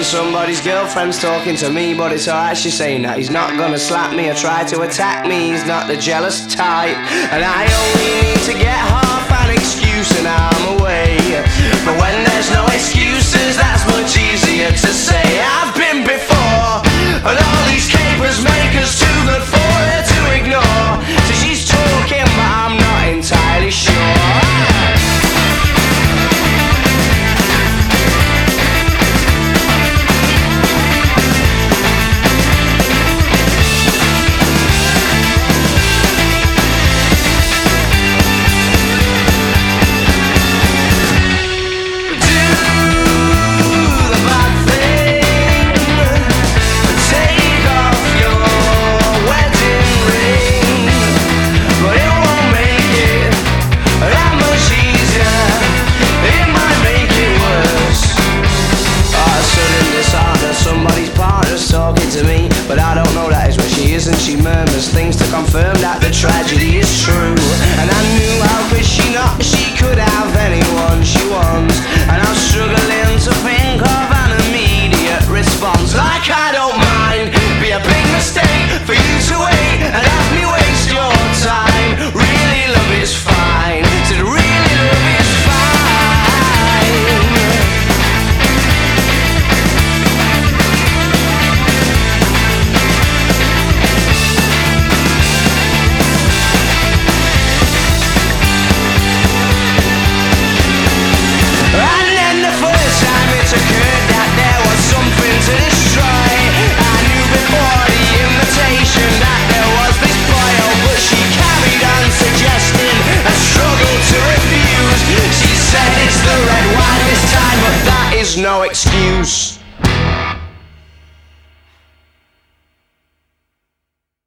somebody's girlfriend's talking to me, but it's alright, she's saying that he's not gonna slap me or try to attack me. He's not the jealous type, and I only need to get half an excuse and I'm away. But when there's no excuses, that's much easier to say. I've been before, and all these capers make us too good for her to ignore. So she's talking, but I'm not entirely sure. But I don't know that is where she is, and she murmurs things to confirm that the tragedy is true. And I knew, how could she not? She could have anyone she wants, and I'm struggling to think of an immediate response. Like I don't mind, be a big mistake for you to wait and have me waste your time. Really, love is fine. Said really, love is fine. No excuse.